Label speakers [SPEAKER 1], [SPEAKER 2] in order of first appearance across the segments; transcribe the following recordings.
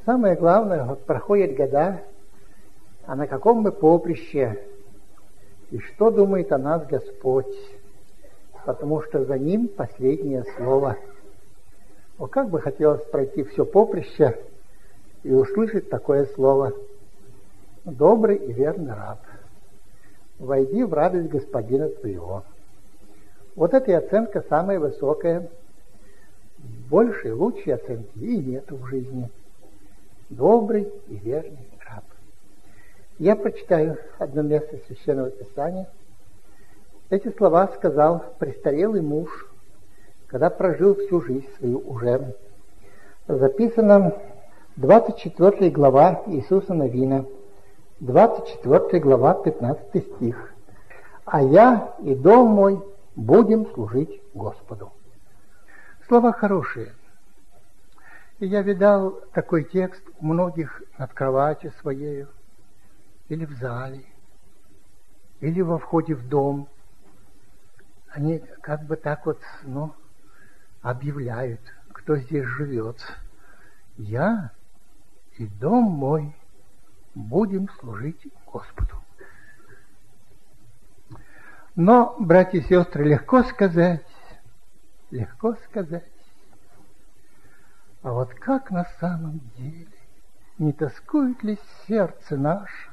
[SPEAKER 1] Самое главное, вот проходят года, а на каком мы поприще, и что думает о нас Господь, потому что за Ним последнее слово. Вот как бы хотелось пройти все поприще и услышать такое слово: «Добрый и верный раб, войди в радость Господина твоего». Вот эта оценка самая высокая. Большей, лучшей оценки и нет в жизни. Добрый и верный раб. Я прочитаю одно место Священного Писания. Эти слова сказал престарелый муж, когда прожил всю жизнь свою уже. Записано 24 глава Иисуса Навина, 24 глава, 15 стих. «А я и дом мой будем служить Господу». Слова хорошие. И я видал такой текст у многих над кроватью своей, или в зале, или во входе в дом. Они как бы так вот, объявляют, кто здесь живет. Я и дом мой будем служить Господу. Но, братья и сестры, легко сказать. А вот как на самом деле? Не тоскует ли сердце наше?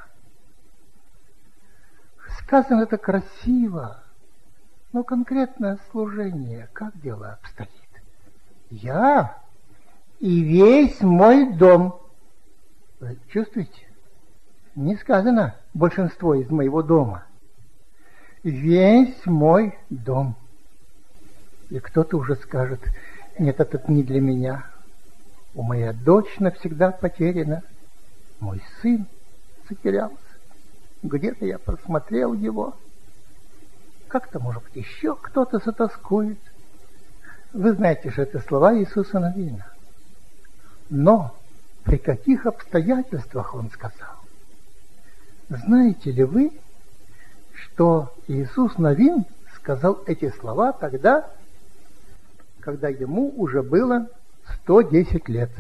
[SPEAKER 1] Сказано это красиво, но конкретное служение, как дело обстоит? Я и весь мой дом. Вы чувствуете? Не сказано большинство из моего дома. Весь мой дом. И кто-то уже скажет: нет, это не для меня. У моя дочь навсегда потеряна. Мой сын затерялся. Где-то я просмотрел его. Как-то, может быть, еще кто-то затоскует. Вы знаете же, это слова Иисуса Навина. Но при каких обстоятельствах Он сказал? Знаете ли вы, что Иисус Навин сказал эти слова тогда, когда ему уже было 110 лет?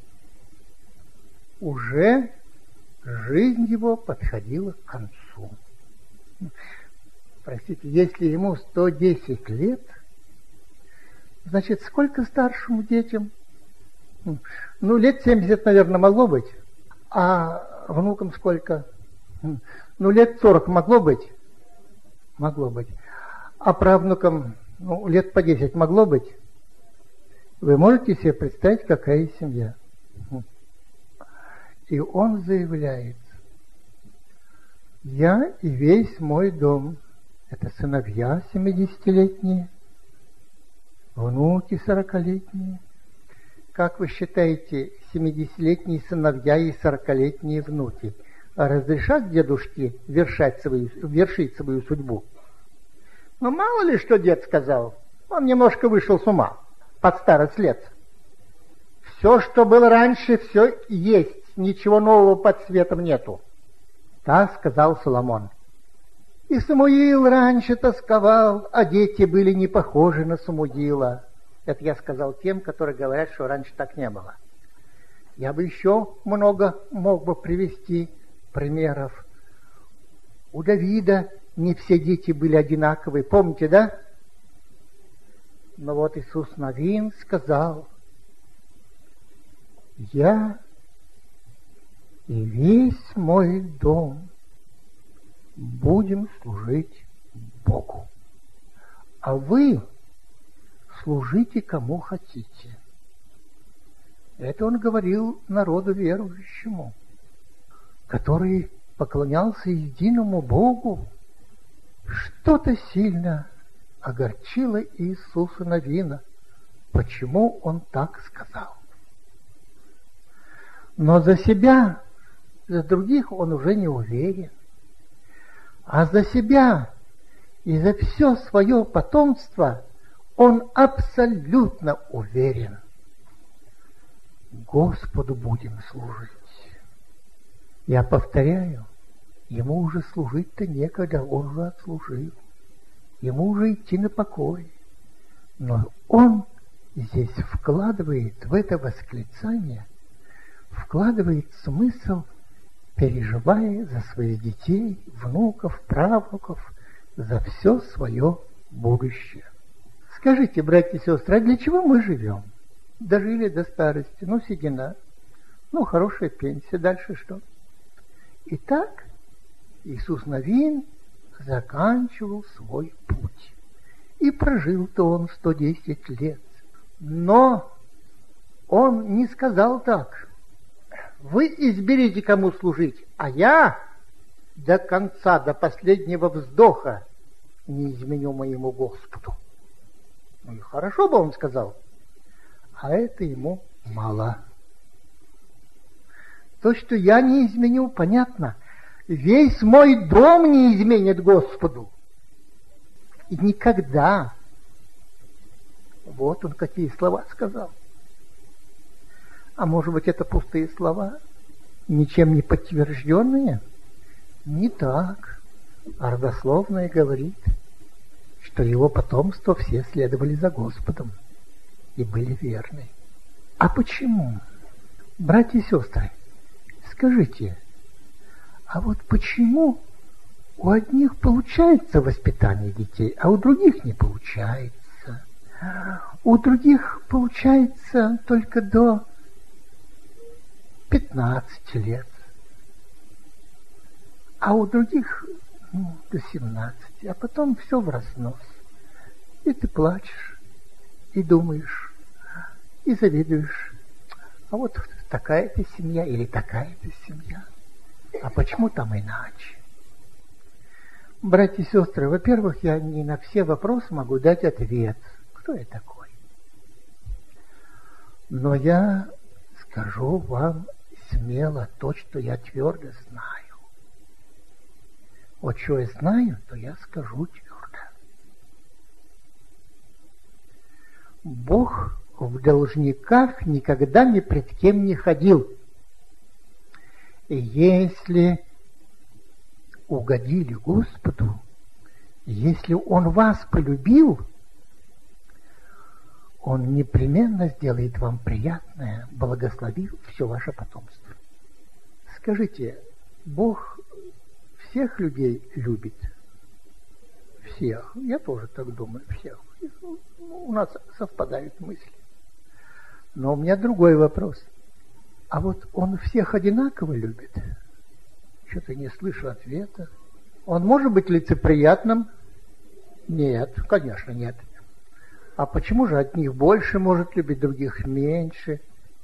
[SPEAKER 1] Уже жизнь его подходила к концу. Простите, если ему 110 лет, значит, сколько старшим детям? Лет 70, наверное, могло быть. А внукам сколько? Лет 40 могло быть? Могло быть. А правнукам, лет по 10 могло быть? Вы можете себе представить, какая семья? И он заявляет: я и весь мой дом. Это сыновья 70-летние, внуки 40-летние. Как вы считаете, 70-летние сыновья и 40-летние внуки разрешат дедушке вершить свою судьбу? Мало ли, что дед сказал. Он немножко вышел с ума под старость лет. Все, что было раньше, все есть. Ничего нового под светом нету. Так сказал Соломон. И Самуил раньше тосковал, а дети были не похожи на Самуила. Это я сказал тем, которые говорят, что раньше так не было. Я бы еще много мог бы привести примеров. У Давида не все дети были одинаковые. Помните, да? Но вот Иисус Навин сказал: я и весь мой дом будем служить Богу. А вы служите кому хотите. Это он говорил народу верующему, который поклонялся единому Богу. Что-то сильно огорчило Иисуса Навина. Почему он так сказал? Но за себя, за других он уже не уверен. А за себя и за все свое потомство он абсолютно уверен. Господу будем служить. Я повторяю, ему уже служить-то некогда, он уже отслужил. Ему уже идти на покой. Но он здесь вкладывает в это восклицание вкладывает смысл, переживая за своих детей, внуков, правнуков, за все свое будущее. Скажите, братья и сестры, а для чего мы живем? Дожили до старости, седина, хорошая пенсия, дальше что? Итак, Иисус Навин заканчивал свой путь. И прожил-то он 110 лет. Но он не сказал так: вы изберите, кому служить, а я до конца, до последнего вздоха не изменю моему Господу. И хорошо бы он сказал, а это ему мало. То, что я не изменю, понятно. Весь мой дом не изменит Господу. И никогда. Вот он какие слова сказал. А может быть, это пустые слова, ничем не подтвержденные? Не так. А родословное говорит, что его потомство все следовали за Господом и были верны. А почему? Братья и сестры, скажите, а вот почему у одних получается воспитание детей, а у других не получается? У других получается только до 15 лет, а у других до 17, а потом все в разнос. И ты плачешь, и думаешь, и завидуешь. А вот такая-то семья или такая-то семья. А почему там иначе? Братья и сестры, во-первых, я не на все вопросы могу дать ответ. Кто я такой? Но я скажу вам смело то, что я твердо знаю. Вот что я знаю, то я скажу твердо. Бог в должниках никогда ни пред кем не ходил. И если угодили Господу, если Он вас полюбил, Он непременно сделает вам приятное, благословив все ваше потомство. Скажите, Бог всех людей любит? Всех. Я тоже так думаю, всех. У нас совпадают мысли. Но у меня другой вопрос. А вот Он всех одинаково любит? Что-то не слышу ответа. Он может быть лицеприятным? Нет, конечно, нет. А почему же одних больше может любить, других меньше?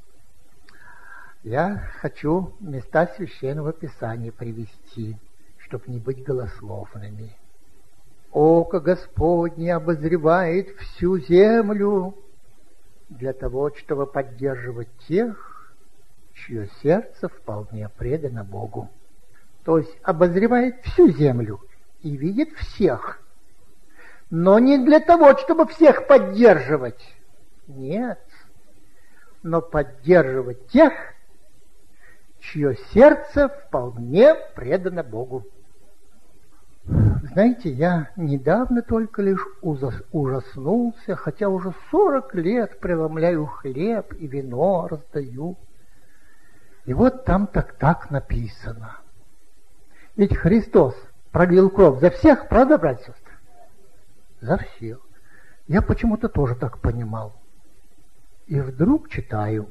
[SPEAKER 1] Я хочу места Священного Писания привести, чтобы не быть голословными. Око Господне обозревает всю землю для того, чтобы поддерживать тех, чье сердце вполне предано Богу. То есть обозревает всю землю и видит всех. Но не для того, чтобы всех поддерживать. Нет. Но поддерживать тех, чье сердце вполне предано Богу. Знаете, я недавно только лишь ужаснулся, хотя уже 40 лет преломляю хлеб и вино раздаю. И вот там так написано. Ведь Христос пролил кровь за всех, правда, братья и сестры? За всех. Я почему-то тоже так понимал. И вдруг читаю: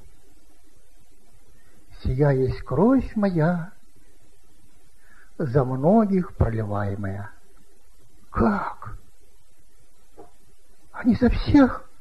[SPEAKER 1] «Сия есть кровь моя, за многих проливаемая». Как? А не за всех?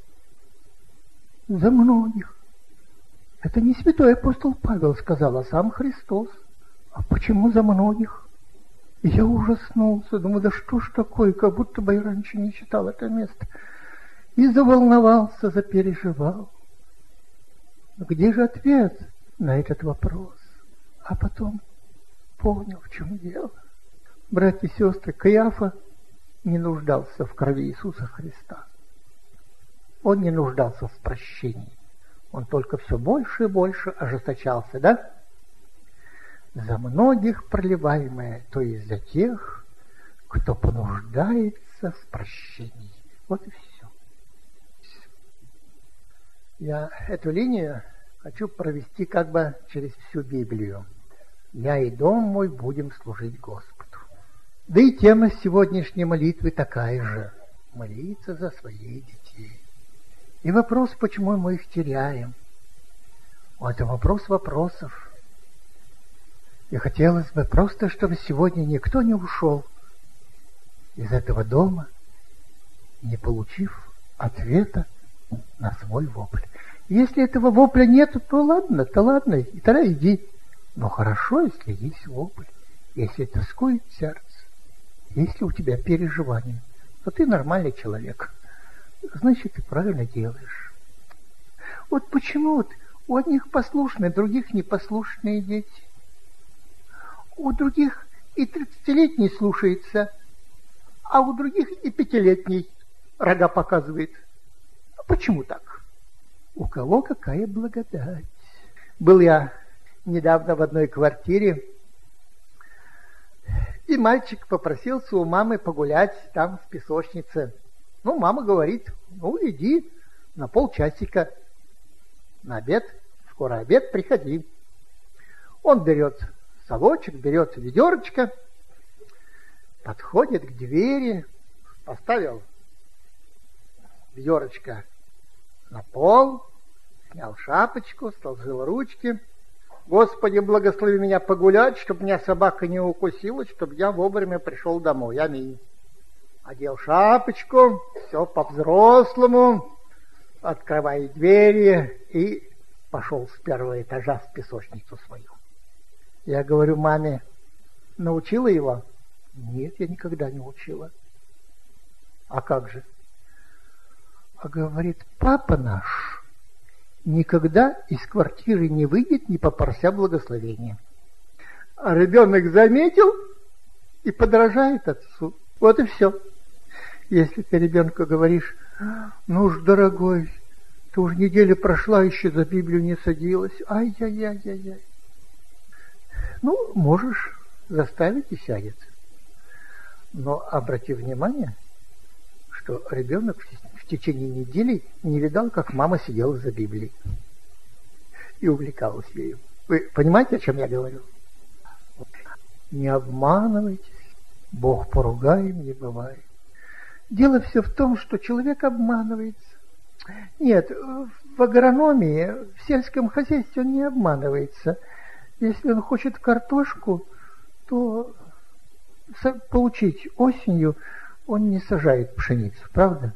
[SPEAKER 1] За многих. Это не святой апостол Павел сказал, а сам Христос. А почему за многих? И я ужаснулся, думаю, да что ж такое, как будто бы я раньше не читал это место. И заволновался, запереживал. Где же ответ на этот вопрос? А потом понял, в чем дело. Братья и сестры, Каиафа не нуждался в крови Иисуса Христа. Он не нуждался в прощении. Он только все больше и больше ожесточался, да? За многих проливаемое, то есть за тех, кто понуждается в прощении. Вот и все. Я эту линию хочу провести как бы через всю Библию. «Я и дом мой будем служить Господу». Да и тема сегодняшней молитвы такая же. Молиться за своих детей. И вопрос, почему мы их теряем. Это вопрос вопросов. И хотелось бы просто, чтобы сегодня никто не ушел из этого дома, не получив ответа на свой вопль. Если этого вопля нет, то ладно, и тогда иди. Но хорошо, если есть вопль, если тоскует сердце, если у тебя переживания, то ты нормальный человек. Значит, ты правильно делаешь. Вот почему вот у одних послушные, других непослушные дети. У других и 30-летний слушается, а у других и 5-летний рога показывает. А почему так? У кого какая благодать. Был я недавно в одной квартире, и мальчик попросился у мамы погулять там в песочнице. Ну, мама говорит, ну, иди на полчасика на обед, скоро обед, приходи. Он берет совочек, берет ведерочко, подходит к двери, поставил ведерочко на пол, снял шапочку, сложил ручки. Господи, благослови меня погулять, чтобы меня собака не укусила, чтобы я вовремя пришел домой. Аминь. Одел шапочку, все по-взрослому, открывает двери и пошел с первого этажа в песочницу свою. Я говорю маме, научила его? Нет, я никогда не учила. А как же? А говорит, папа наш никогда из квартиры не выйдет, не попрося благословения. А ребенок заметил и подражает отцу. Вот и все. Если ты ребенку говоришь, ну уж, дорогой, ты уж неделя прошла, еще за Библию не садилась. Ай-яй-яй-яй-яй. Ну, можешь заставить и сядет. Но обрати внимание, что ребенок в течение недели не видал, как мама сидела за Библией и увлекалась ею. Вы понимаете, о чем я говорю? Не обманывайтесь, Бог поругаем не бывает. Дело все в том, что человек обманывается. Нет, в агрономии, в сельском хозяйстве он не обманывается. Если он хочет картошку, то получить осенью он не сажает пшеницу, правда?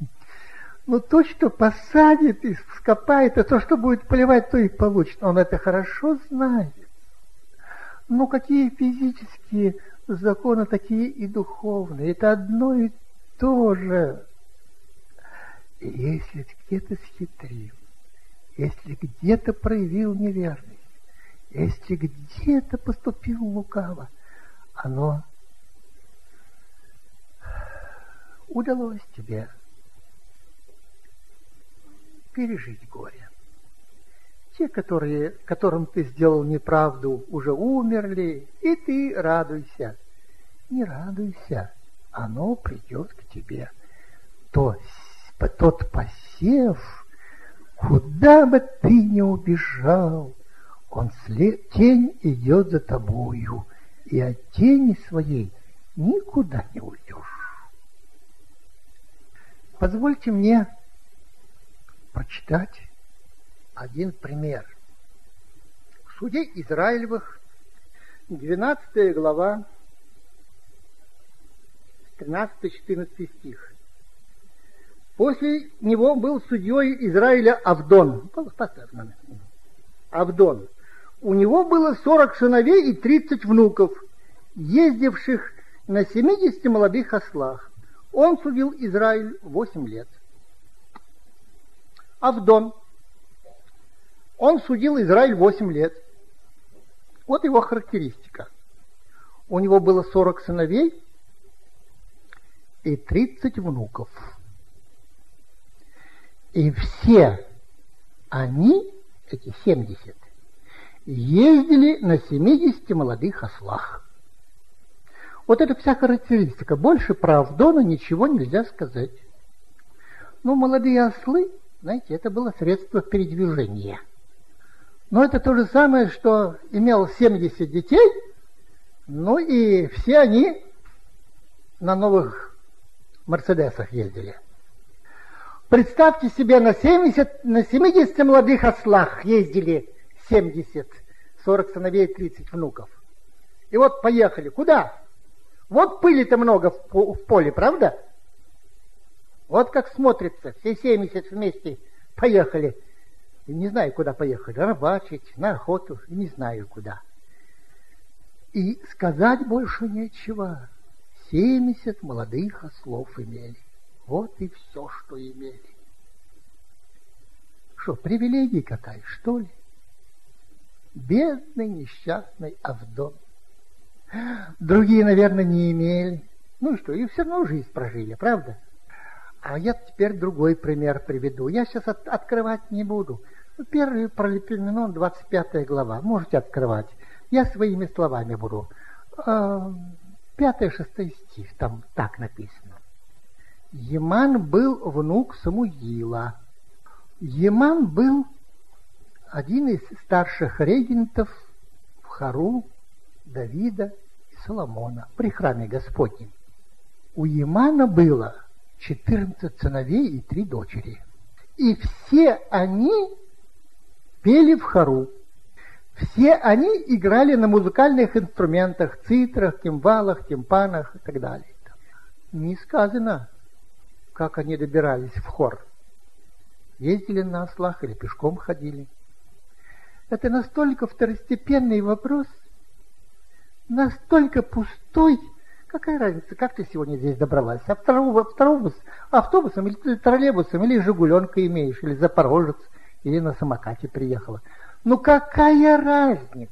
[SPEAKER 1] Но то, что посадит и вскопает, и то, что будет поливать, то и получит. Он это хорошо знает. Но какие физические законы, такие и духовные. Это одно и то же. И если где-то схитрил, если где-то проявил неверность, если где-то поступил лукаво, оно удалось тебе пережить горе. Те, которым ты сделал неправду, уже умерли, и ты радуйся. Не радуйся, оно придет к тебе. Тот посев, куда бы ты ни убежал, тень идет за тобою, и от тени своей никуда не уйдешь. Позвольте мне прочитать один пример. В суде Израилевых, 12 глава, 13-14 стих. После него был судьей Израиля Авдон. Авдон. У него было 40 сыновей и 30 внуков, ездивших на 70 молодых ослах. Он судил Израиль 8 лет. Авдон. Он судил Израиль 8 лет. Вот его характеристика. У него было 40 сыновей и 30 внуков. И все они, эти 70, ездили на 70 молодых ослах. Вот это вся характеристика. Больше про Авдона ничего нельзя сказать. Ну, молодые ослы, знаете, это было средство передвижения. Но это то же самое, что имел 70 детей, ну и все они на новых Мерседесах ездили. Представьте себе, на 70 молодых ослах ездили 70, 40 сыновей, 30 внуков. И вот поехали. Куда? Вот пыли-то много в поле, правда? Вот как смотрится. Все 70 вместе поехали. И не знаю, куда поехали. Рыбачить, на охоту. Не знаю, куда. И сказать больше нечего. 70 молодых ослов имели. Вот и все, что имели. Что, привилегия какая, что ли? Бедный, несчастный Авдон. Другие, наверное, не имели. Ну и что, и все равно жизнь прожили, правда? А я теперь другой пример приведу. Я сейчас открывать не буду. Первый Паралипоменон, 25 глава. Можете открывать. Я своими словами буду. 5-6 стих, там так написано. Еман был внук Самуила. Еман был один из старших регентов в Хару Давида и Соломона при храме Господнем. У Емана было 14 сыновей и 3 дочери. И все они пели в хору. Все они играли на музыкальных инструментах, цитрах, кимвалах, тимпанах и так далее. Не сказано, как они добирались в хор. Ездили на ослах или пешком ходили. Это настолько второстепенный вопрос, настолько пустой. Какая разница, как ты сегодня здесь добралась? Автобусом или троллейбусом, или жигуленка имеешь, или запорожец, или на самокате приехала. Ну какая разница?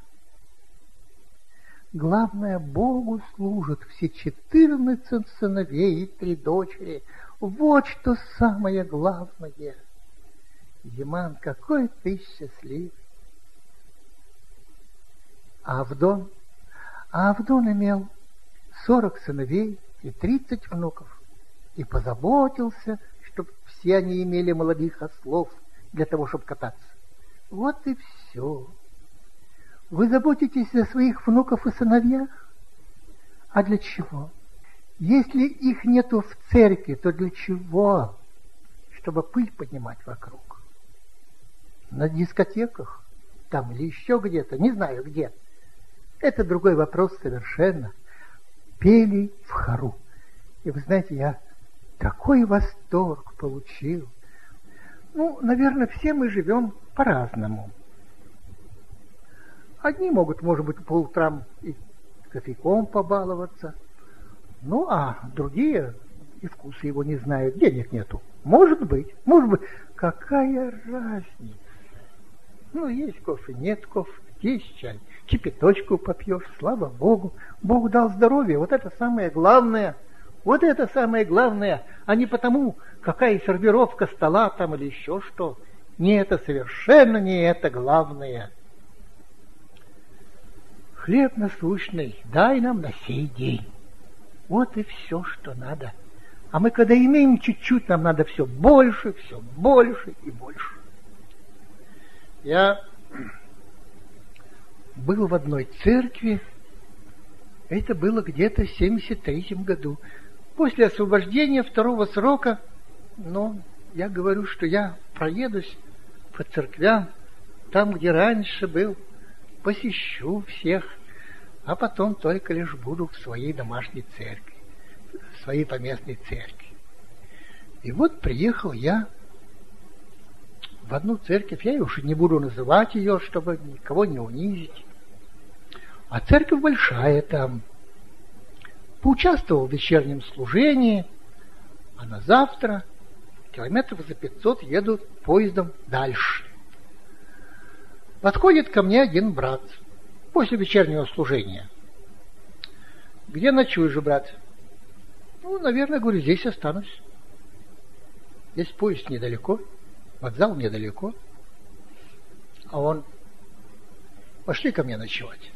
[SPEAKER 1] Главное, Богу служат все 14 сыновей и 3 дочери. Вот что самое главное. Еман, какой ты счастливый. А Авдон имел 40 сыновей и 30 внуков. И позаботился, чтобы все они имели молодых ослов для того, чтобы кататься. Вот и все. Вы заботитесь о своих внуков и сыновьях? А для чего? Если их нету в церкви, то для чего? Чтобы пыль поднимать вокруг. На дискотеках, там или еще где-то, не знаю где. Это другой вопрос совершенно. Пели в хору. И вы знаете, я такой восторг получил. Ну, наверное, все мы живем по-разному. Одни могут, может быть, по утрам и кофейком побаловаться. Ну, а другие и вкуса его не знают, денег нету. Может быть. Какая разница? Ну, есть кофе, нет кофе, есть чай. Кипяточку попьешь, слава Богу. Бог дал здоровье, вот это самое главное. Вот это самое главное, а не потому, какая сервировка стола там или еще что. Не это, совершенно не это главное. Хлеб насущный дай нам на сей день. Вот и все, что надо. А мы, когда имеем чуть-чуть, нам надо все больше и больше. Я был в одной церкви, это было где-то в 73-м году. После освобождения второго срока, я говорю, что я проедусь по церквям, там, где раньше был, посещу всех, а потом только лишь буду в своей домашней церкви, в своей поместной церкви. И вот приехал я в одну церковь, я уж не буду называть ее, чтобы никого не унизить. А церковь большая там. Поучаствовал в вечернем служении, а на завтра километров за 500 еду поездом дальше. Подходит ко мне один брат после вечернего служения. Где ночуешь, брат? Наверное, говорю, здесь останусь. Здесь поезд недалеко, вокзал недалеко. А он, пошли ко мне ночевать.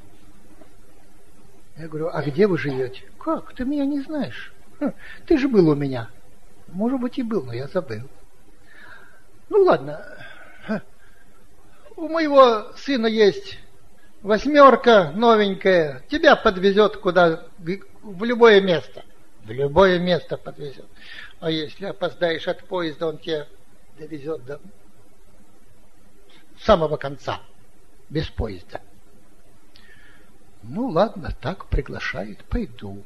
[SPEAKER 1] Я говорю, а где вы живете? Как? Ты меня не знаешь. Ты же был у меня. Может быть, и был, но я забыл. Ну, ладно. у моего сына есть 8 новенькая, тебя подвезет куда, в любое место. В любое место подвезет. А если опоздаешь от поезда, он тебя довезет до самого конца, без поезда. Ну ладно, так приглашает, пойду.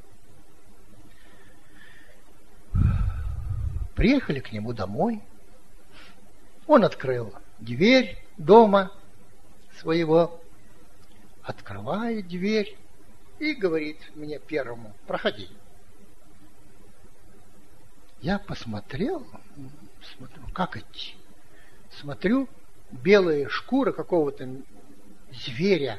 [SPEAKER 1] Приехали к нему домой. Он открыл дверь дома своего, открывает дверь и говорит мне первому: проходи. Я посмотрел, смотрю, как идти. Смотрю, белая шкура какого-то зверя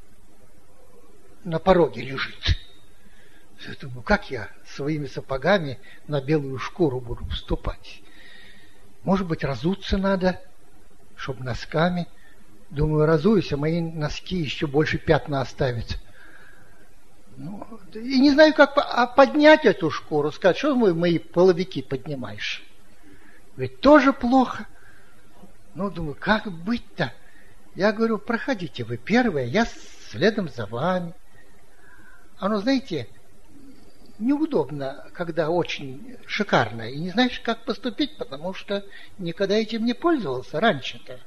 [SPEAKER 1] на пороге лежит. Я думаю, как я своими сапогами на белую шкуру буду вступать? Может быть, разуться надо, чтобы носками. Думаю, разуюсь, а мои носки еще больше пятна оставят. Ну, и не знаю, как поднять эту шкуру, сказать, что мои половики поднимаешь. Ведь тоже плохо. Ну, думаю, как быть-то? Я говорю, проходите вы первые, я следом за вами. Оно, знаете, неудобно, когда очень шикарно, и не знаешь, как поступить, потому что никогда этим не пользовался раньше-то.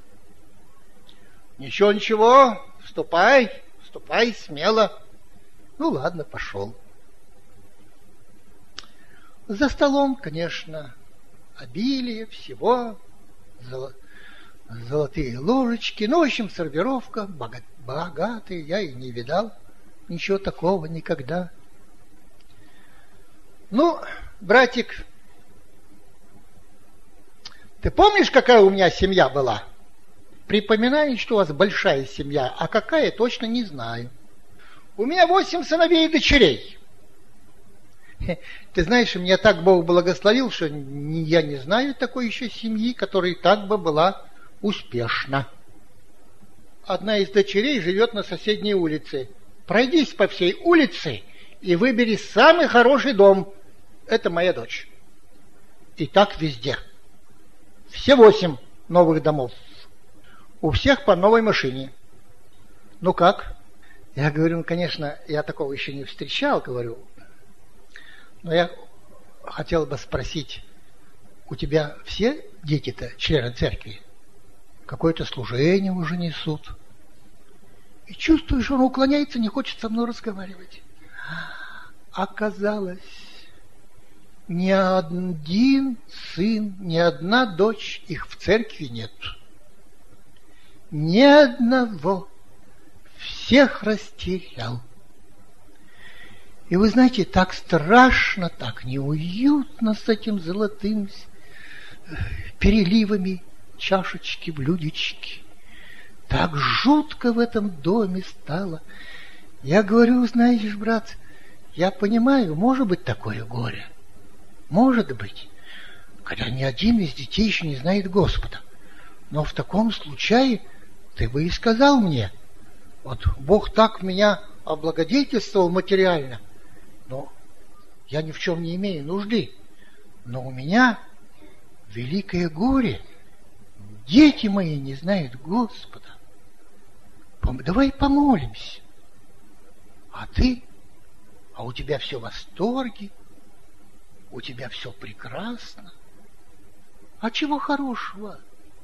[SPEAKER 1] Ничего, вступай смело. Ну ладно, пошел. За столом, конечно, обилие всего, золотые ложечки, ну, в общем, сервировка богатая, я и не видал ничего такого никогда. Ну, братик, ты помнишь, какая у меня семья была? Припоминаю, что у вас большая семья, а какая, точно не знаю. У меня 8 сыновей и дочерей. Ты знаешь, меня так Бог благословил, что я не знаю такой еще семьи, которая так бы была успешна. Одна из дочерей живет на соседней улице. Пройдись по всей улице и выбери самый хороший дом. Это моя дочь. И так везде. Все 8 новых домов. У всех по новой машине. Ну как? Я говорю, ну, конечно, я такого еще не встречал, говорю. Но я хотел бы спросить, у тебя все дети-то члены церкви? Какое-то служение уже несут. И чувствуешь, он уклоняется, не хочет со мной разговаривать. Оказалось, ни один сын, ни одна дочь их в церкви нет. Ни одного. Всех растерял. И вы знаете, так страшно, так неуютно с этим золотым переливами чашечки, блюдечки. Так жутко в этом доме стало. Я говорю, знаешь, брат, я понимаю, может быть такое горе. Может быть, когда ни один из детей еще не знает Господа. Но в таком случае ты бы и сказал мне, вот Бог так меня облагодетельствовал материально, но я ни в чем не имею нужды. Но у меня великое горе. Дети мои не знают Господа. Давай помолимся. А ты? А у тебя все в восторге. У тебя все прекрасно. А чего хорошего?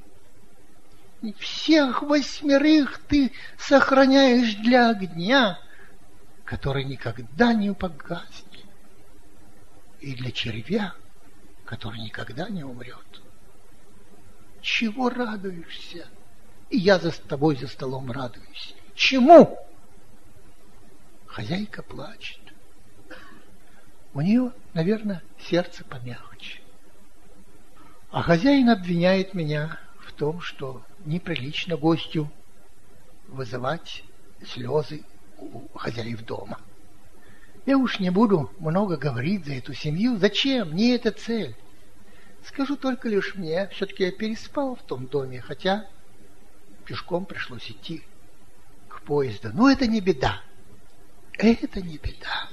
[SPEAKER 1] Всех 8 ты сохраняешь для огня, который никогда не погаснет, и для червя, который никогда не умрет. Чего радуешься? И я за тобой за столом радуюсь. Чему? Хозяйка плачет. У нее, наверное, сердце помягче. А хозяин обвиняет меня в том, что неприлично гостю вызывать слезы у хозяев дома. Я уж не буду много говорить за эту семью. Зачем? Не эта цель. Скажу только лишь мне, все-таки я переспал в том доме, хотя пешком пришлось идти к поезду. Но это не беда. Это не беда.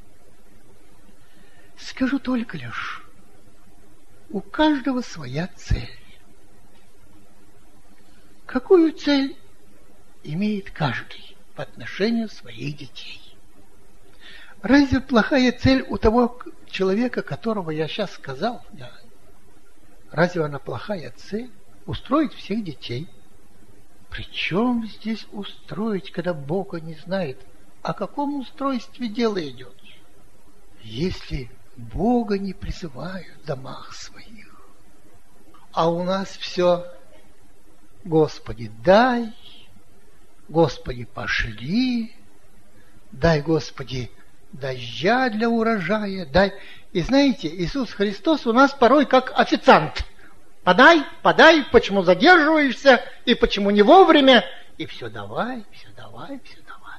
[SPEAKER 1] Скажу только лишь, у каждого своя цель. какую цель имеет каждый по отношению своих детей? Разве плохая цель у того человека, которого я сейчас сказал? Разве она плохая цель? Устроить всех детей. Причем здесь устроить, когда Бога не знает? О каком устройстве дело идет? Если Бога не призывают в домах своих, а у нас все: Господи, дай, Господи, пошли, дай, Господи, дождя для урожая, дай. И знаете, Иисус Христос у нас порой как официант. Подай, подай, почему задерживаешься, и почему не вовремя, и все давай, все давай, все давай.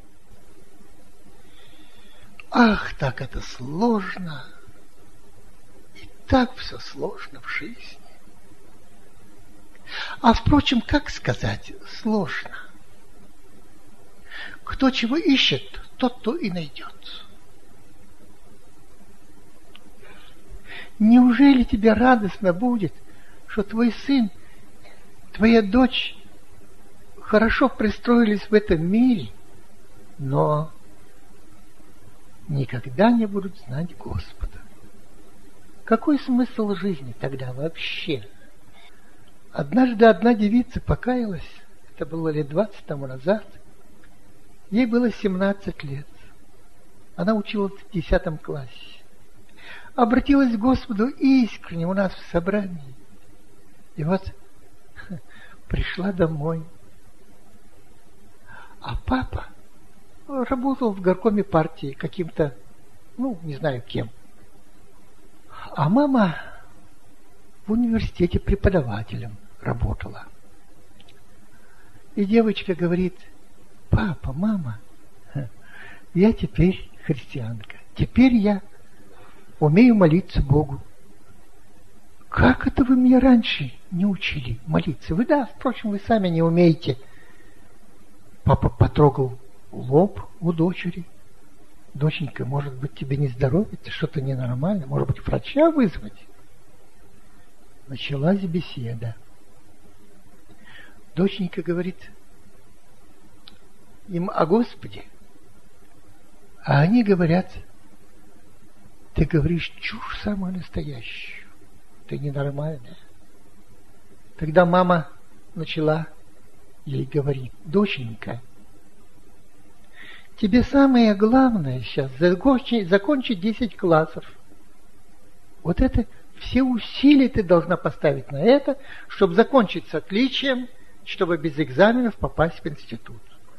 [SPEAKER 1] Ах, так это сложно, и так все сложно в жизни. А впрочем, как сказать сложно? Кто чего ищет, тот то и найдет. Неужели тебе радостно будет, что твой сын, твоя дочь хорошо пристроились в этом мире, но никогда не будут знать Господа? Какой смысл жизни тогда вообще? Однажды одна девица покаялась, это было лет 20 тому назад, ей было 17 лет. Она училась в 10 классе. Обратилась к Господу искренне у нас в собрании. И вот пришла домой. А папа работал в горкоме партии каким-то, не знаю кем. А мама в университете преподавателем работала. И девочка говорит: папа, мама, я теперь христианка. Теперь я умею молиться Богу. Как это вы меня раньше не учили молиться? Вы, впрочем, вы сами не умеете. Папа потрогал лоб у дочери. Доченька, может быть, тебе не здоровится, что-то ненормально, может быть, врача вызвать? Началась беседа. Доченька говорит им о Господе, а они говорят: ты говоришь чушь самую настоящую, ты ненормальная. Тогда мама начала ей говорить: доченька, тебе самое главное сейчас закончить 10 классов. Вот это все усилия ты должна поставить на это, чтобы закончить с отличием, чтобы без экзаменов попасть в институт.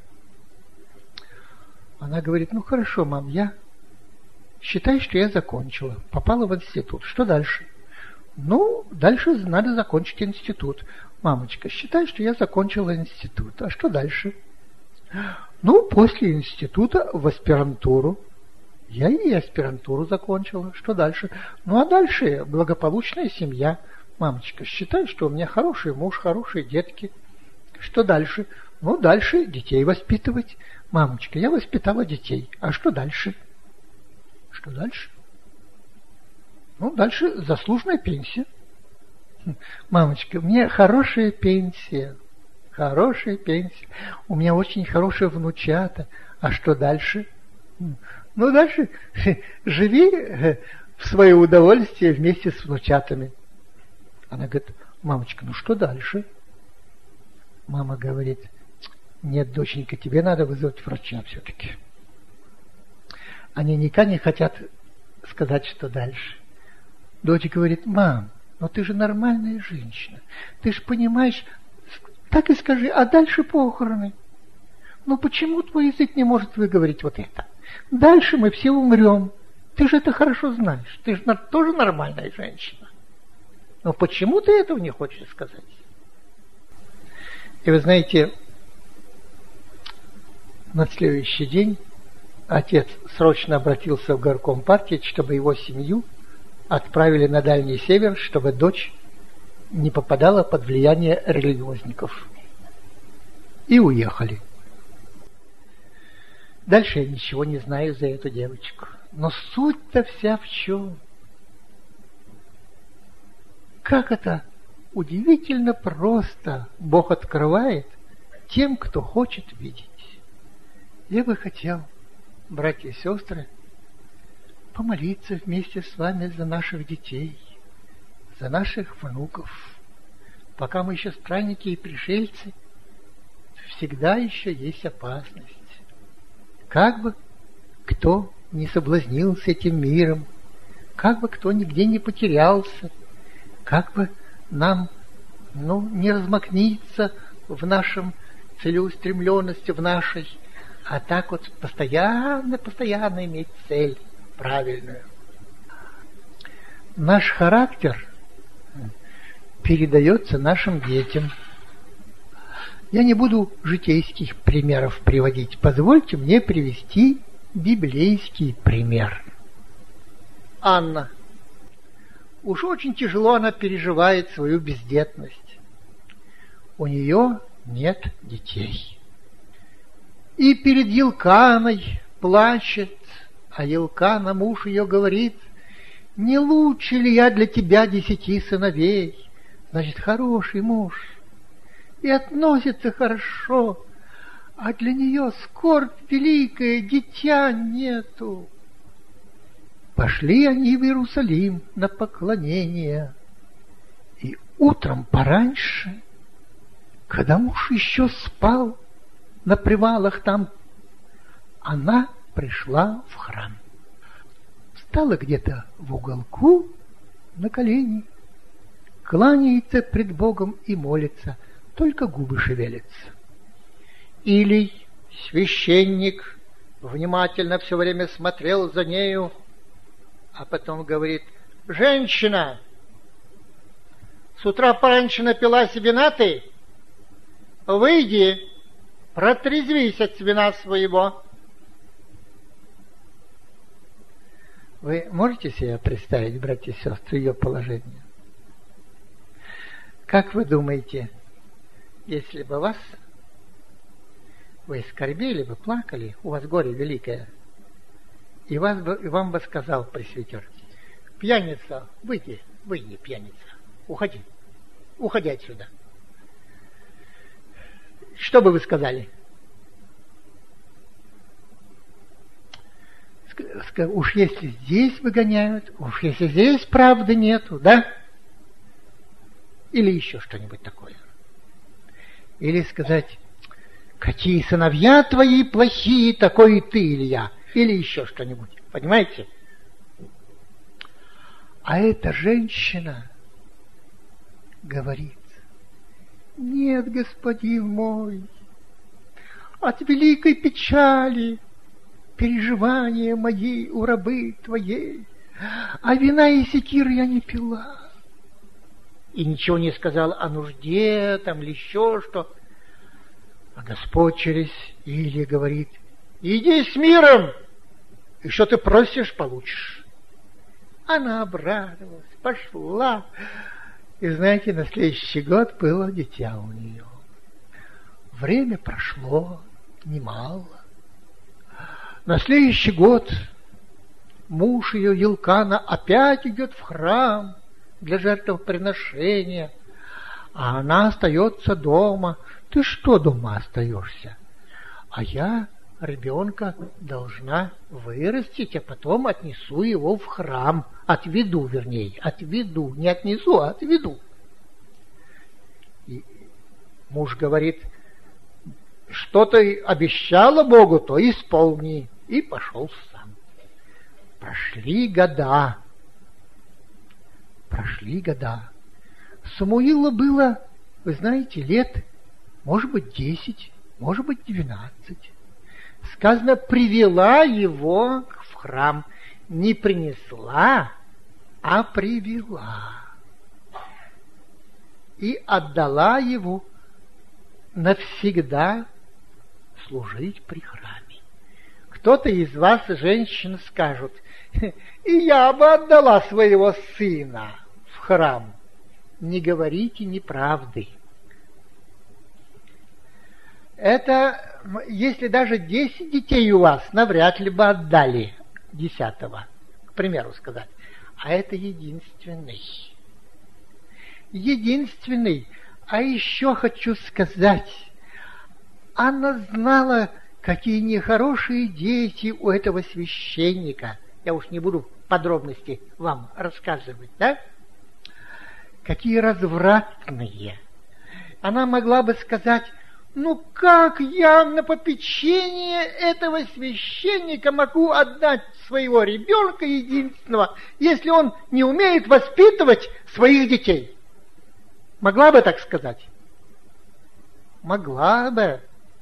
[SPEAKER 1] Она говорит: хорошо, мам, я считай, что я закончила, попала в институт. Что дальше? Дальше надо закончить институт. Мамочка, считай, что я закончила институт. А что дальше? После института в аспирантуру. Я и аспирантуру закончила. Что дальше? А дальше благополучная семья. Мамочка, считай, что у меня хороший муж, хорошие детки. Что дальше? Дальше детей воспитывать. Мамочка, я воспитала детей. А что дальше? Что дальше? Дальше заслуженная пенсия. Мамочка, у меня хорошая пенсия. Хорошая пенсия. У меня очень хорошие внучата. А что дальше? Дальше живи в свое удовольствие вместе с внучатами. Она говорит: мамочка, что дальше? Мама говорит: нет, доченька, тебе надо вызвать врача все-таки. Они никак не хотят сказать, что дальше. Дочь говорит: мам, ты же нормальная женщина. Ты же понимаешь, так и скажи, а дальше похороны. Почему твой язык не может выговорить вот это? Дальше мы все умрем. Ты же это хорошо знаешь. Ты же тоже нормальная женщина. Но почему ты этого не хочешь сказать? И вы знаете, на следующий день отец срочно обратился в горком партии, чтобы его семью отправили на Дальний Север, чтобы дочь не попадала под влияние религиозников. И уехали. Дальше я ничего не знаю за эту девочку. Но суть-то вся в чем? Как это удивительно просто Бог открывает тем, кто хочет видеть. Я бы хотел, братья и сестры, помолиться вместе с вами за наших детей, за наших внуков. Пока мы еще странники и пришельцы, всегда еще есть опасность. Как бы кто не соблазнился этим миром, как бы кто нигде не потерялся, как бы нам не размакниться в нашем целеустремленности, в нашей, а так вот постоянно иметь цель правильную. Наш характер передается нашим детям. Я не буду житейских примеров приводить. Позвольте мне привести библейский пример. Анна. Уж очень тяжело она переживает свою бездетность. У нее нет детей. И перед Елканой плачет, а Елкана, муж ее, говорит: не лучше ли я для тебя 10 сыновей? Значит, хороший муж. И относится хорошо, а для нее скорбь великая, дитя нету. Пошли они в Иерусалим на поклонение. И утром пораньше, когда муж еще спал на привалах там, она пришла в храм. Встала где-то в уголку на колени, кланяется пред Богом и молится, только губы шевелятся. Или священник внимательно все время смотрел за нею, а потом говорит: женщина, с утра пораньше напилась вина ты? Выйди, протрезвись от вина своего. Вы можете себе представить, братья и сестры, ее положение? Как вы думаете, если бы вы скорбели бы, плакали, у вас горе великое, и вам бы сказал пресвитер: пьяница, выйди, пьяница, уходи отсюда. Что бы вы сказали? Уж если здесь выгоняют, уж если здесь правды нету, да? Или еще что-нибудь такое. Или сказать: какие сыновья твои плохие, такой и ты, Илья. Или еще что-нибудь. Понимаете? А эта женщина говорит: нет, господин мой, от великой печали переживания моей у рабы твоей, а вина и секиры я не пила. И ничего не сказала о нужде там или еще что. А Господь через Илью говорит: иди с миром, и что ты просишь, получишь. Она обрадовалась, пошла. И знаете, на следующий год было дитя у нее. Время прошло немало. На следующий год муж ее, Елкана, опять идет в храм для жертвоприношения, а она остается дома. Ты что дома остаешься? А я ребенка должна вырастить, а потом отнесу его в храм. Отведу, не отнесу, а отведу. И муж говорит: что ты обещала Богу, то исполни. И пошел сам. Прошли года. Самуилу было, вы знаете, лет, может быть, 10, может быть, 12. Сказано, привела его в храм. Не принесла, а привела. И отдала его навсегда служить при храме. Кто-то из вас, женщин, скажут: и я бы отдала своего сына в храм. Не говорите неправды. Это, если даже 10 детей у вас, навряд ли бы отдали 10-го, к примеру сказать. А это единственный. единственный. А еще хочу сказать, она знала, какие нехорошие дети у этого священника. Я уж не буду подробности вам рассказывать, да? Какие развратные. Она могла бы сказать: ну как я на попечение этого священника могу отдать своего ребенка единственного, если он не умеет воспитывать своих детей? Могла бы так сказать? Могла бы.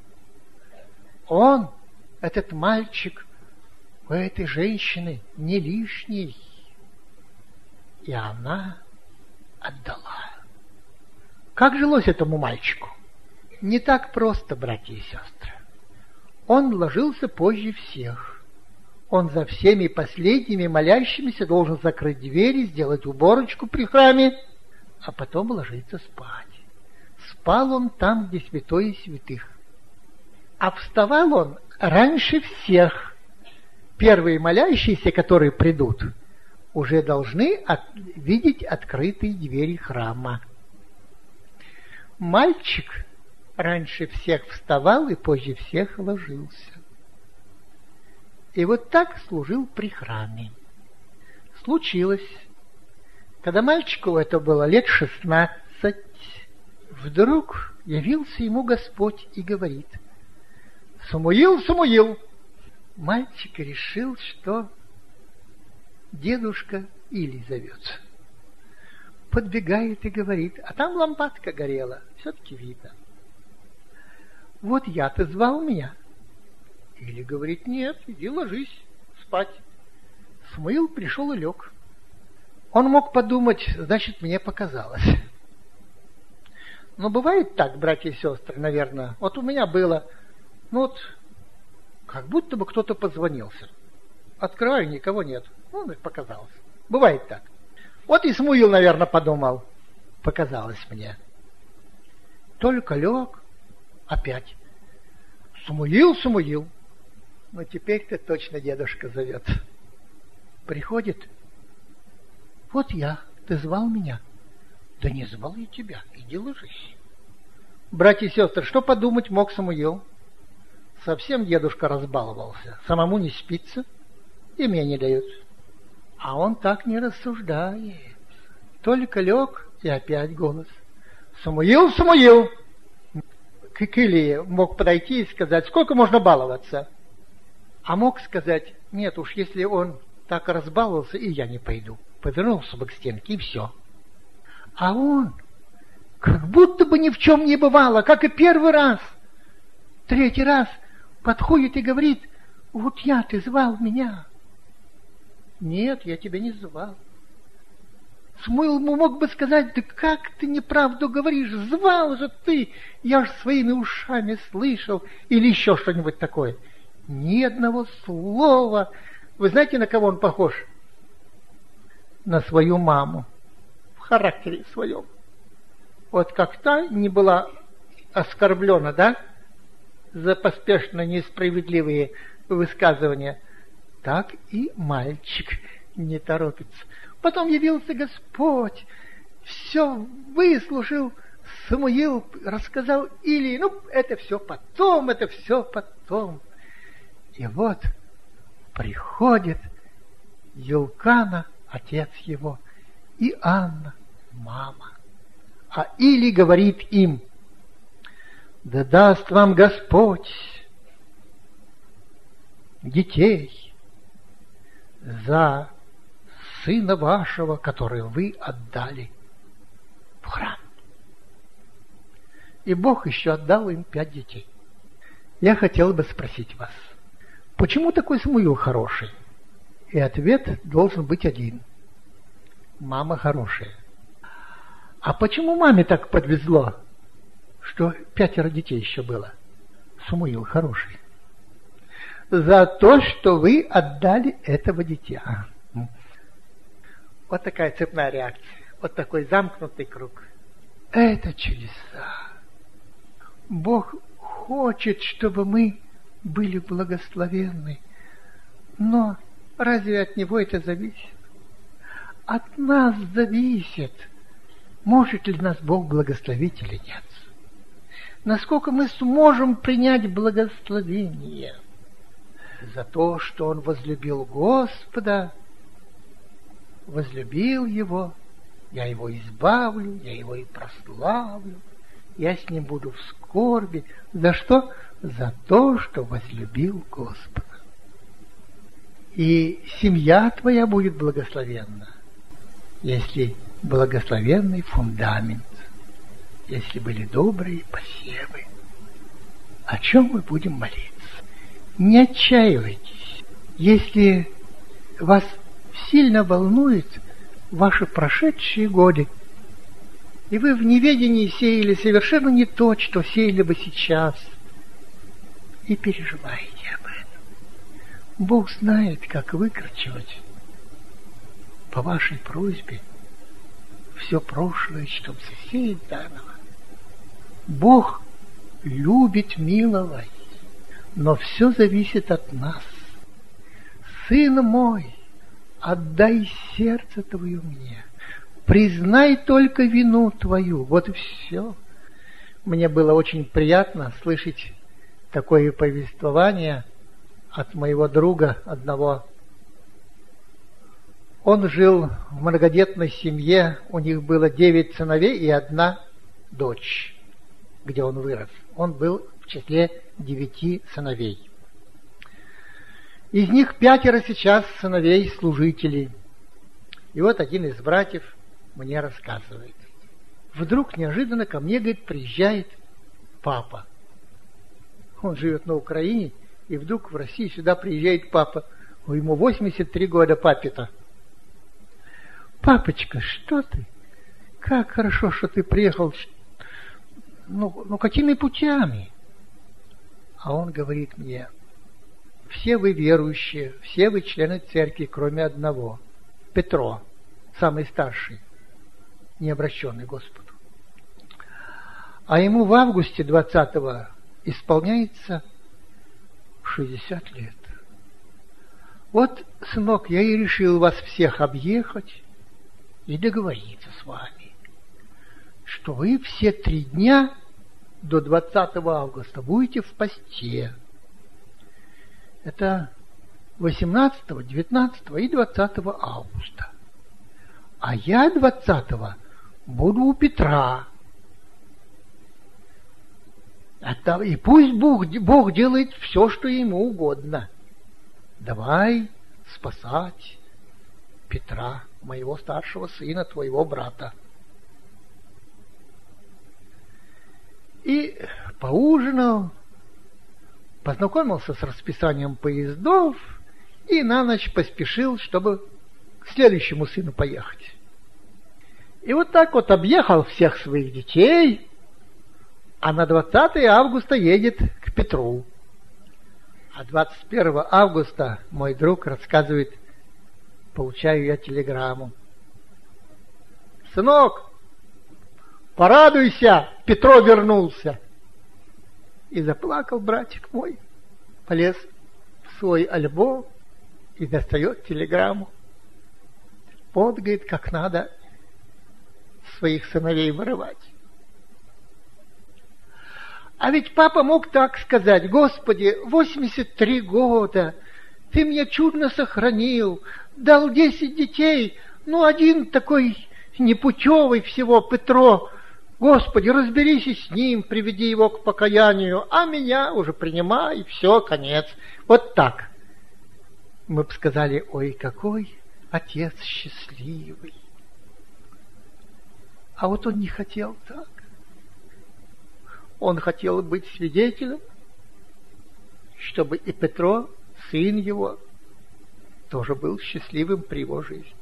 [SPEAKER 1] Он, этот мальчик, у этой женщины не лишний. И она отдала. Как жилось этому мальчику? Не так просто, братья и сестры. Он ложился позже всех. Он за всеми последними молящимися должен закрыть двери, сделать уборочку при храме, а потом ложиться спать. Спал он там, где святое святых. А вставал он раньше всех. Первые молящиеся, которые придут, уже должны видеть открытые двери храма. Мальчик раньше всех вставал и позже всех ложился. И вот так служил при храме. Случилось, когда мальчику это было лет 16, вдруг явился ему Господь и говорит: «Самуил, Самуил!» Мальчик решил, что дедушка Или зовется. Подбегает и говорит, а там лампадка горела, все-таки видно. Вот я-то звал меня. Или говорит, нет, иди ложись спать. Самуил пришел и лег. Он мог подумать, значит, мне показалось. Но бывает так, братья и сестры, наверное. Вот у меня было, вот, как будто бы кто-то позвонился. Открываю, никого нет. Ну, показалось. Бывает так. Вот и Самуил, наверное, подумал. Показалось мне. Только лег, опять. Самуил, Самуил. Ну, теперь-то точно дедушка зовет. Приходит. Вот я, ты звал меня? Да не звал я тебя, иди ложись. Братья и сестры, что подумать мог Самуил? Совсем дедушка разбаловался. Самому не спится, и мне не дают. А он так не рассуждает. Только лег, и опять голос. Самуил, Самуил! К Илии мог подойти и сказать, сколько можно баловаться? А мог сказать, нет уж, если он так разбаловался, и я не пойду. Повернулся бы к стенке, и все. А он, как будто бы ни в чем не бывало, как и первый раз. Третий раз подходит и говорит, вот я, ты звал меня. Нет, я тебя не звал. Самуил мог бы сказать, да как ты неправду говоришь, звал же ты, я же своими ушами слышал, или еще что-нибудь такое. Ни одного слова. Вы знаете, на кого он похож? На свою маму. В характере своем. Вот как та не была оскорблена, да, за поспешно несправедливые высказывания, так и мальчик не торопится. Потом явился Господь, все выслушал, Самуил рассказал Илии, ну, это все потом, это все потом. И вот приходит Елкана, отец его, и Анна, мама. А Или говорит им, да даст вам Господь детей за сына вашего, который вы отдали в храм. И Бог еще отдал им 5 детей. Я хотел бы спросить вас, почему такой Самуил хороший? И ответ должен быть один. Мама хорошая. А почему маме так подвезло, что 5 детей еще было? Самуил хороший. За то, что вы отдали этого дитя. Вот такая цепная реакция. Вот такой замкнутый круг. Это чудеса. Бог хочет, чтобы мы были благословенны. Но разве от Него это зависит? От нас зависит, может ли нас Бог благословить или нет. Насколько мы сможем принять благословение за то, что Он возлюбил Господа, возлюбил Его, я Его избавлю, я Его и прославлю, я с Ним буду в скорби. За что? За то, что возлюбил Господа. И семья твоя будет благословенна, если благословенный фундамент, если были добрые посевы. О чем мы будем молиться? Не отчаивайтесь, если вас сильно волнует ваши прошедшие годы, и вы в неведении сеяли совершенно не то, что сеяли бы сейчас, и переживаете об этом. Бог знает, как выкручивать по вашей просьбе все прошлое, чтобы засеять заново. Бог любит миловать, но все зависит от нас. Сын мой, отдай сердце твое мне, признай только вину твою. Вот и все. Мне было очень приятно слышать такое повествование от моего друга одного. Он жил в многодетной семье, у них было 9 сыновей и 1 дочь, где он вырос. Он был в числе 9 сыновей. Из них 5 сейчас сыновей служителей. И вот один из братьев мне рассказывает. Вдруг неожиданно ко мне, говорит, приезжает папа. Он живет на Украине, и вдруг в России сюда приезжает папа. Ему 83 года папе-то. Папочка, что ты? Как хорошо, что ты приехал. Ну какими путями? А он говорит мне, все вы верующие, все вы члены церкви, кроме одного. Петро, самый старший, не обращенный к Господу. А ему в августе 20-го исполняется 60 лет. Вот, сынок, я и решил вас всех объехать и договориться с вами, что вы все 3 дня до 20 августа будете в посте. Это 18, 19 и 20 августа. А я 20 буду у Петра. И пусть Бог делает все, что ему угодно. Давай спасать Петра, моего старшего сына, твоего брата. И поужинал, познакомился с расписанием поездов и на ночь поспешил, чтобы к следующему сыну поехать. И вот так вот объехал всех своих детей, а на 20 августа едет к Петру. А 21 августа мой друг рассказывает, получаю я телеграмму. Сынок, порадуйся, Петро вернулся. И заплакал братик мой, полез в свой альбом и достает телеграмму. Вот, говорит, как надо своих сыновей вырывать. А ведь папа мог так сказать: Господи, 83 года, Ты меня чудно сохранил, дал 10 детей, один такой непутевый всего, Петро. Господи, разберись и с ним, приведи его к покаянию, а меня уже принимай, и все, конец. Вот так. Мы бы сказали: ой, какой отец счастливый. А вот он не хотел так. Он хотел быть свидетелем, чтобы и Петро, сын его, тоже был счастливым при его жизни.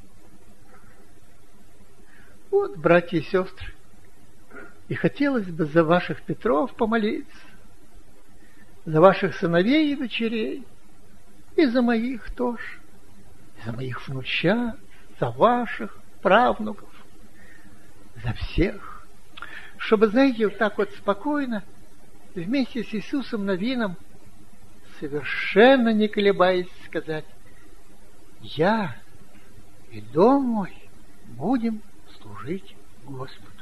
[SPEAKER 1] Вот, братья и сестры, и хотелось бы за ваших Петров помолиться, за ваших сыновей и дочерей, и за моих тоже, и за моих внучат, за ваших правнуков, за всех. Чтобы, знаете, вот так вот спокойно, вместе с Иисусом Навином, совершенно не колебаясь, сказать: я и дом мой будем служить Господу.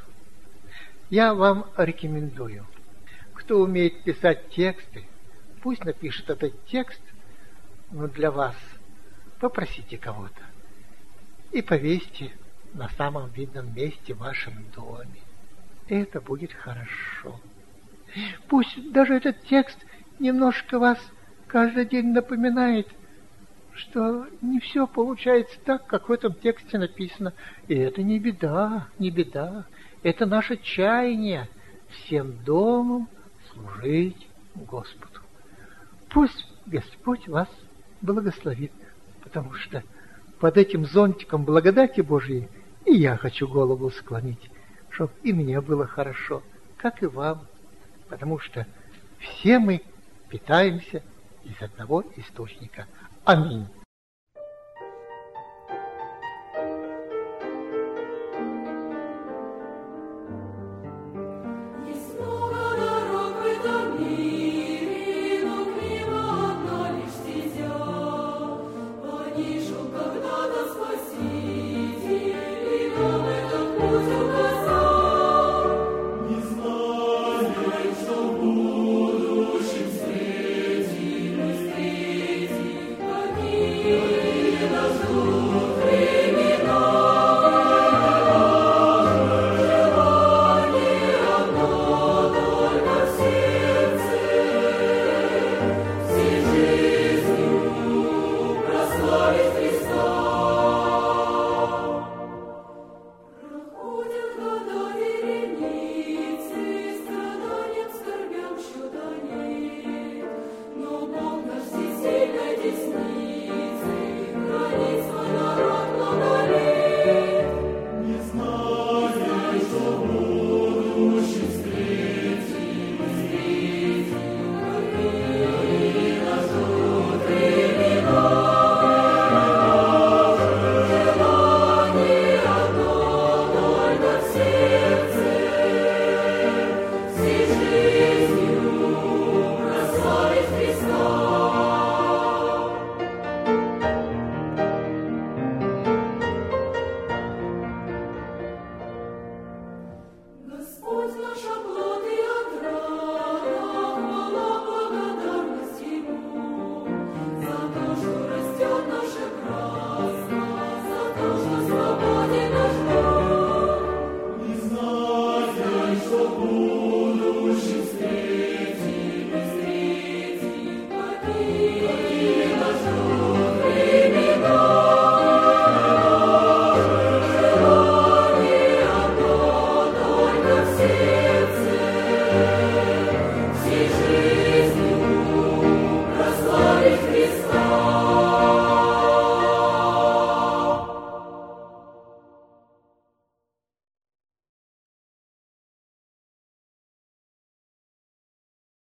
[SPEAKER 1] Я вам рекомендую, кто умеет писать тексты, пусть напишет этот текст, но для вас попросите кого-то и повесьте на самом видном месте в вашем доме. Это будет хорошо. Пусть даже этот текст немножко вас каждый день напоминает, что не все получается так, как в этом тексте написано. И это не беда, не беда. Это наше чаяние всем домом служить Господу. Пусть Господь вас благословит, потому что под этим зонтиком благодати Божьей и я хочу голову склонить, чтобы и мне было хорошо, как и вам, потому что все мы питаемся из одного источника. Аминь.